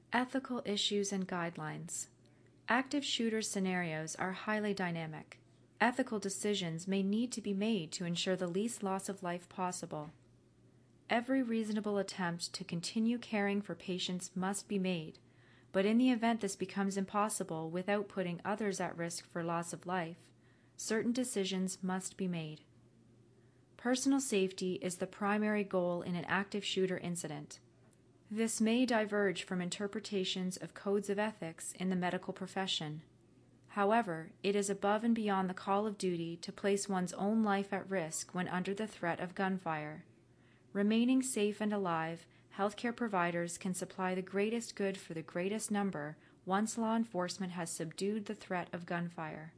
Ethical issues and guidelines. Active shooter scenarios are highly dynamic. Ethical decisions may need to be made to ensure the least loss of life possible. Every reasonable attempt to continue caring for patients must be made, but in the event this becomes impossible without putting others at risk for loss of life, certain decisions must be made. Personal safety is the primary goal in an active shooter incident. This may diverge from interpretations of codes of ethics in the medical profession. However, it is above and beyond the call of duty to place one's own life at risk when under the threat of gunfire. Remaining safe and alive, healthcare providers can supply the greatest good for the greatest number once law enforcement has subdued the threat of gunfire.